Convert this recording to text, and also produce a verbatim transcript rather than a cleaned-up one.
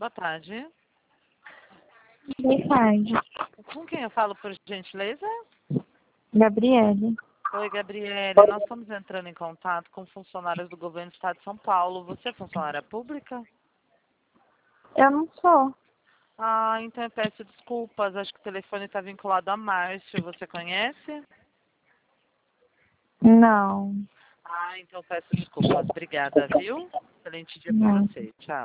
boa tarde. Boa tarde. Com quem eu falo, por gentileza? Gabriele. Oi, Gabriele. Nós estamos entrando em contato com funcionários do governo do Estado de São Paulo. Você é funcionária pública? Eu não sou. Ah, então eu peço desculpas. Acho que o telefone está vinculado a Márcio. Você conhece? Não. Ah, então peço desculpas. Obrigada, viu? Excelente dia para Não. você. Tchau.